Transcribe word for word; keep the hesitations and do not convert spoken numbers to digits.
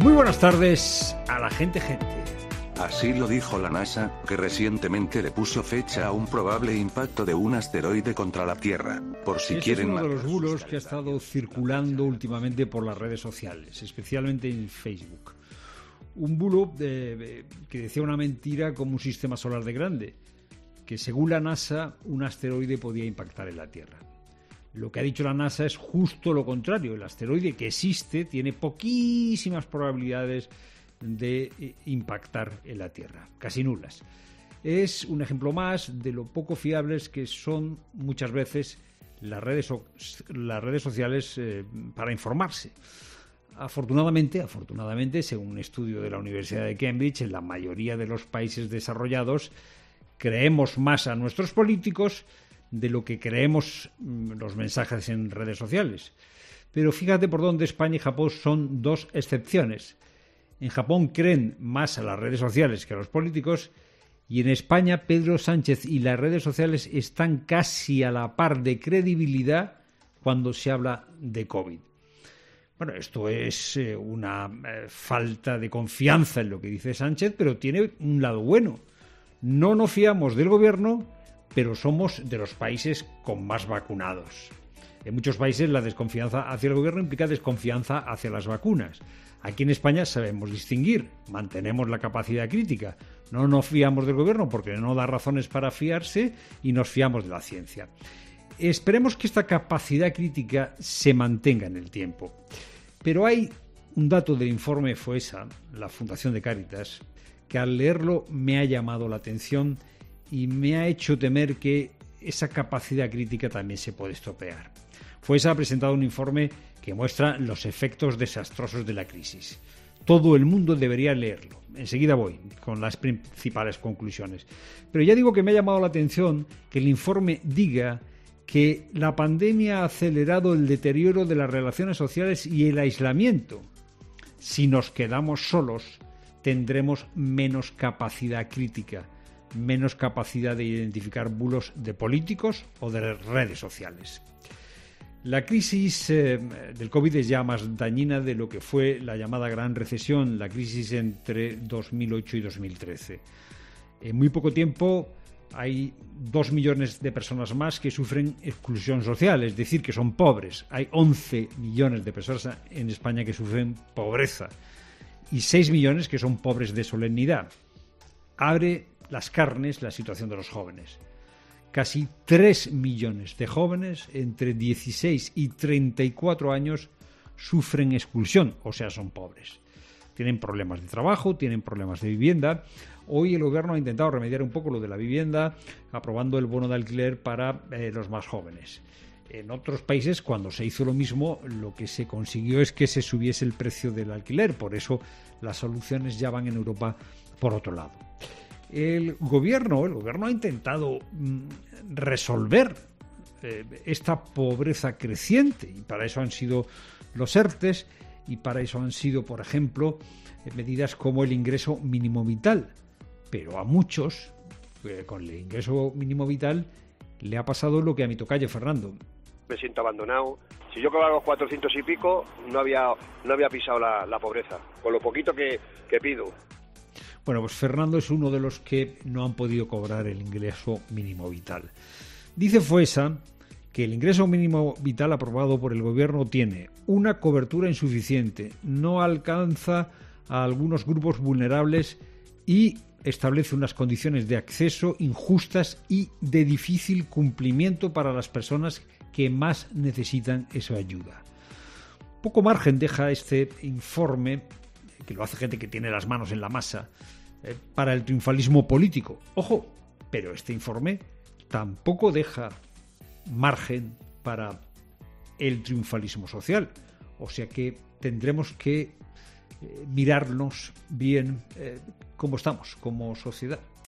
Muy buenas tardes a la gente gente. Así lo dijo la NASA, que recientemente le puso fecha a un probable impacto de un asteroide contra la Tierra, por si Este quieren... es uno de matar los bulos que ha estado circulando últimamente por las redes sociales, especialmente en Facebook. Un bulo eh, que decía una mentira como un sistema solar de grande, que según la NASA un asteroide podía impactar en la Tierra. Lo que ha dicho la NASA es justo lo contrario. El asteroide que existe tiene poquísimas probabilidades de impactar en la Tierra, casi nulas. Es un ejemplo más de lo poco fiables que son muchas veces las redes, so- las redes sociales eh, para informarse. Afortunadamente, afortunadamente, según un estudio de la Universidad de Cambridge, en la mayoría de los países desarrollados creemos más a nuestros políticos de lo que creemos los mensajes en redes sociales. Pero fíjate por dónde España y Japón son dos excepciones. En Japón creen más a las redes sociales que a los políticos, y en España Pedro Sánchez y las redes sociales están casi a la par de credibilidad cuando se habla de COVID. Bueno, esto es eh, una eh, falta de confianza en lo que dice Sánchez, pero tiene un lado bueno. No nos fiamos del gobierno, pero somos de los países con más vacunados. En muchos países la desconfianza hacia el gobierno implica desconfianza hacia las vacunas. Aquí en España sabemos distinguir, mantenemos la capacidad crítica, no nos fiamos del gobierno porque no da razones para fiarse y nos fiamos de la ciencia. Esperemos que esta capacidad crítica se mantenga en el tiempo. Pero hay un dato del informe FOESA, la Fundación de Cáritas, que al leerlo me ha llamado la atención y me ha hecho temer que esa capacidad crítica también se puede estropear. FOESA ha presentado un informe que muestra los efectos desastrosos de la crisis. Todo el mundo debería leerlo. Enseguida voy con las principales conclusiones. Pero ya digo que me ha llamado la atención que el informe diga que la pandemia ha acelerado el deterioro de las relaciones sociales y el aislamiento. Si nos quedamos solos, tendremos menos capacidad crítica, menos capacidad de identificar bulos de políticos o de redes sociales. La crisis eh, del COVID es ya más dañina de lo que fue la llamada Gran Recesión, la crisis entre dos mil ocho y dos mil trece. En muy poco tiempo hay dos millones de personas más que sufren exclusión social, es decir, que son pobres. Hay once millones de personas en España que sufren pobreza y seis millones que son pobres de solemnidad. Abre las carnes la situación de los jóvenes. Casi tres millones de jóvenes entre dieciséis y treinta y cuatro años sufren exclusión, o sea, son pobres. Tienen problemas de trabajo, tienen problemas de vivienda. Hoy el gobierno ha intentado remediar un poco lo de la vivienda, aprobando el bono de alquiler para eh, los más jóvenes. En otros países, cuando se hizo lo mismo, lo que se consiguió es que se subiese el precio del alquiler. Por eso las soluciones ya van en Europa por otro lado. El gobierno, el gobierno ha intentado mm, resolver eh, esta pobreza creciente, y para eso han sido los ERTES, y para eso han sido, por ejemplo, eh, medidas como el ingreso mínimo vital. Pero a muchos, eh, con el ingreso mínimo vital, le ha pasado lo que a mi tocayo Fernando. Me siento abandonado. Si yo cobraba los cuatrocientos y pico, no había no había pisado la, la pobreza, con lo poquito que, que pido. Bueno, pues Fernando es uno de los que no han podido cobrar el ingreso mínimo vital. Dice FOESA que el ingreso mínimo vital aprobado por el gobierno tiene una cobertura insuficiente, no alcanza a algunos grupos vulnerables y establece unas condiciones de acceso injustas y de difícil cumplimiento para las personas que más necesitan esa ayuda. Poco margen deja este informe, que lo hace gente que tiene las manos en la masa, eh, para el triunfalismo político. Ojo, pero este informe tampoco deja margen para el triunfalismo social. O sea que tendremos que eh, mirarnos bien eh, cómo estamos como sociedad.